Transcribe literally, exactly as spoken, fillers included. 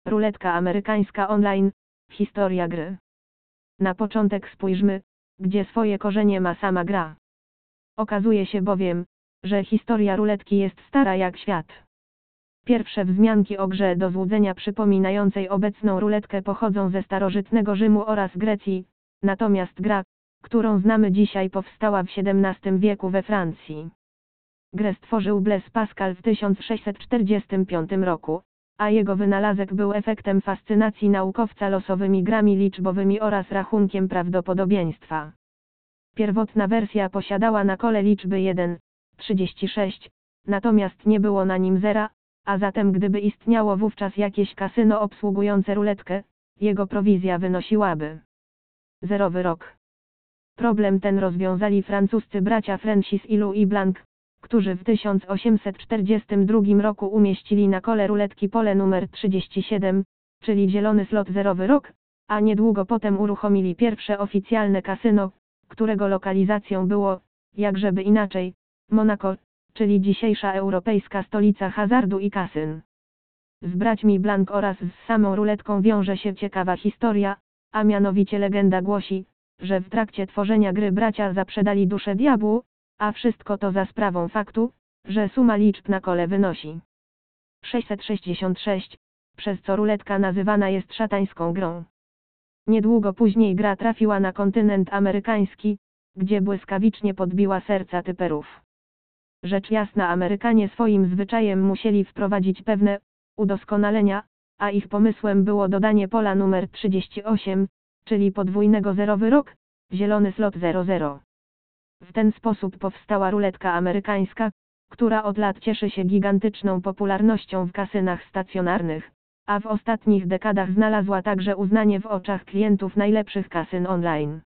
Ruletka amerykańska online. Historia gry. Na początek spójrzmy, gdzie swoje korzenie ma sama gra. Okazuje się bowiem, że historia ruletki jest stara jak świat. Pierwsze wzmianki o grze do złudzenia przypominającej obecną ruletkę pochodzą ze starożytnego Rzymu oraz Grecji, natomiast gra, którą znamy dzisiaj, powstała w siedemnastym wieku we Francji. Grę stworzył Blaise Pascal w tysiąc sześćset czterdziestym piątym roku, a jego wynalazek był efektem fascynacji naukowca losowymi grami liczbowymi oraz rachunkiem prawdopodobieństwa. Pierwotna wersja posiadała na kole liczby jeden, trzydzieści sześć, natomiast nie było na nim zera, a zatem gdyby istniało wówczas jakieś kasyno obsługujące ruletkę, jego prowizja wynosiłaby zerowy rok. Problem ten rozwiązali francuscy bracia Francis i Louis Blanc, którzy w tysiąc osiemset czterdziestym drugim roku umieścili na kole ruletki pole numer trzydzieści siedem, czyli zielony slot zerowy rok, a niedługo potem uruchomili pierwsze oficjalne kasyno, którego lokalizacją było, jakżeby inaczej, Monako, czyli dzisiejsza europejska stolica hazardu i kasyn. Z braćmi Blanc oraz z samą ruletką wiąże się ciekawa historia, a mianowicie legenda głosi, że w trakcie tworzenia gry bracia zaprzedali duszę diabłu, a wszystko to za sprawą faktu, że suma liczb na kole wynosi sześćset sześćdziesiąt sześć, przez co ruletka nazywana jest szatańską grą. Niedługo później gra trafiła na kontynent amerykański, gdzie błyskawicznie podbiła serca typerów. Rzecz jasna, Amerykanie swoim zwyczajem musieli wprowadzić pewne udoskonalenia, a ich pomysłem było dodanie pola numer trzydzieści osiem, czyli podwójnego zerowy rok, zielony slot zero zero. W ten sposób powstała ruletka amerykańska, która od lat cieszy się gigantyczną popularnością w kasynach stacjonarnych, a w ostatnich dekadach znalazła także uznanie w oczach klientów najlepszych kasyn online.